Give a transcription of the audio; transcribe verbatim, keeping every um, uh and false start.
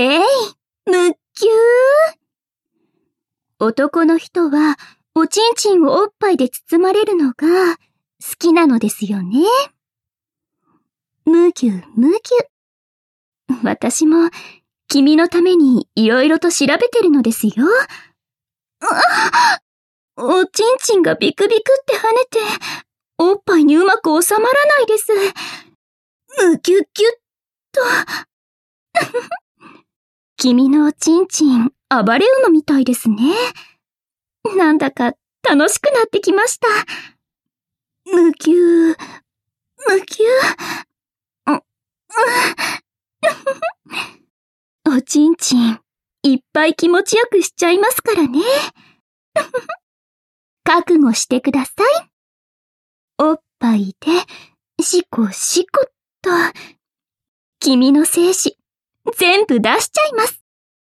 えい、むっきゅー。男の人は、おちんちんをおっぱいで包まれるのが好きなのですよね。むぎゅむぎゅ。私も、君のためにいろいろと調べてるのですよ。おちんちんがビクビクって跳ねて、おっぱいにうまく収まらないです。むぎゅぎゅっと。君のおちんちん、暴れ馬みたいですね。なんだか楽しくなってきました。むぎゅー、むぎゅー。おちんちん、いっぱい気持ちよくしちゃいますからね。覚悟してください。おっぱいで、しこしこっと。君の精子、全部出しちゃいます。